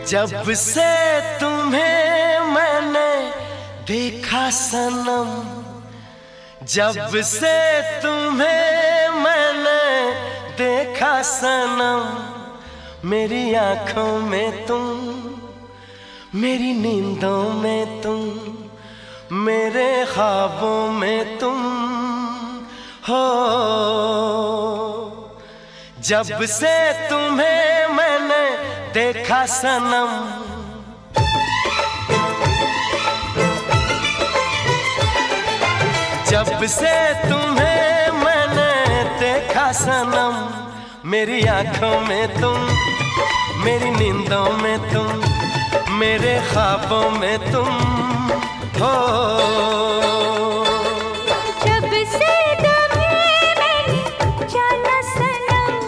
जब से तुम्हें मैंने देखा सनम, जब से तुम्हें मैंने देखा सनम, मेरी आंखों में तुम, मेरी नींदों में तुम, मेरे ख्वाबों में तुम हो। जब से तुम्हें मैंने देखा सनम, जब से तुम्हें मैंने देखा सनम, मेरी आंखों में तुम, मेरी नींदों में तुम, मेरे ख्वाबों में तुम हो। जब से तुम्हें मैंने जाना सनम,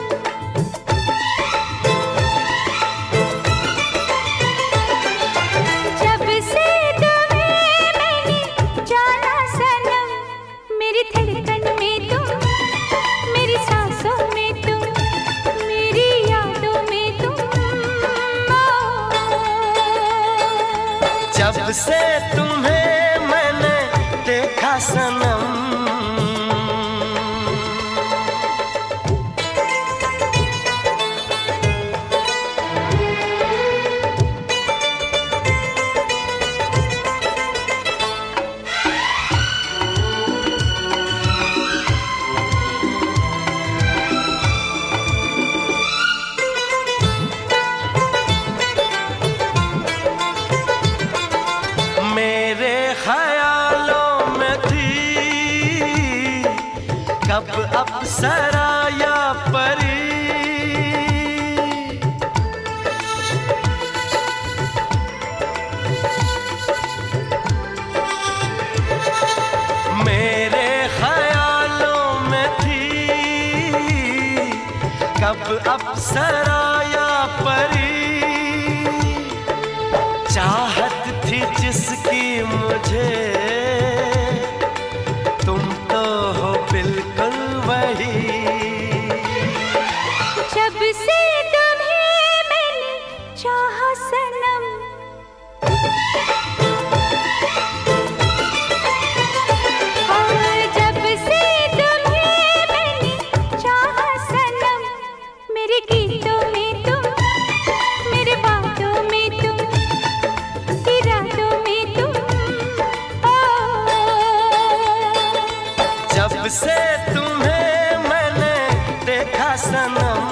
जब से तुम्हें मैंने जाना सनम, मेरी धड़कन में तुम, मेरी सांसों में तुम, मेरी यादों में तुम जब से तुम्हें मैंने देखा सनम, मेरे ख्यालों में थी कब अप्सरा या परी, मेरे ख्यालों में थी कब अप्सरा या परी, चाहत थी जिसकी मुझे, तुम तो हो बिल्कुल वही। जब से तुम्हें मैंने चाहा सनम, और जब से तुम्हें मैंने चाहा सनम, मेरे गीतों में तुम, मेरे बातों में तुम, इरादों में तुम जब से तुम्हें मैंने देखा सनम,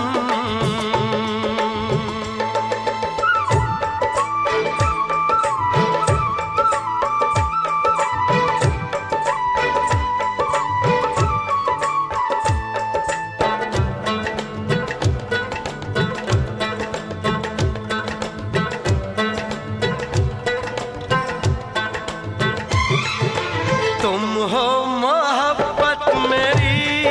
तुम हो मोहब्बत मेरी,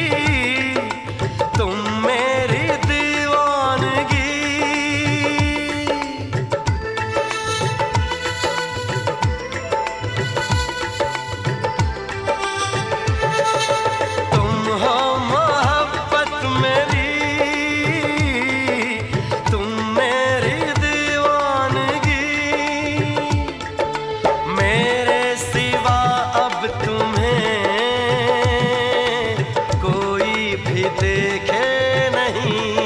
तुम मेरी दीवानगी, तुम हो मोहब्बत मेरी, तुम मेरी दीवानगी, मेरे सिवा अब तुम्हें कोई भी देखे नहीं।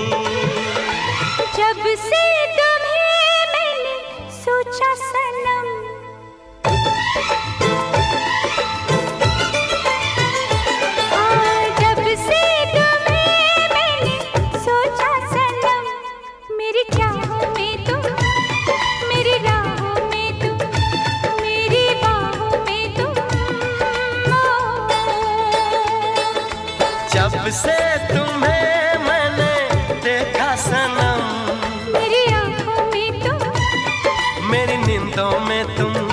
जब से तुम्हें मैंने सोचा सनम, जब से तुम्हें मैंने सोचा सनम, मेरी चाहों में तुम, मेरी राहों में तुम, मेरी बाहों में तुम जब से तुम्हें मैंने देखा सनम, मेरी आंखों में तुम, मेरी नींदों में तुम,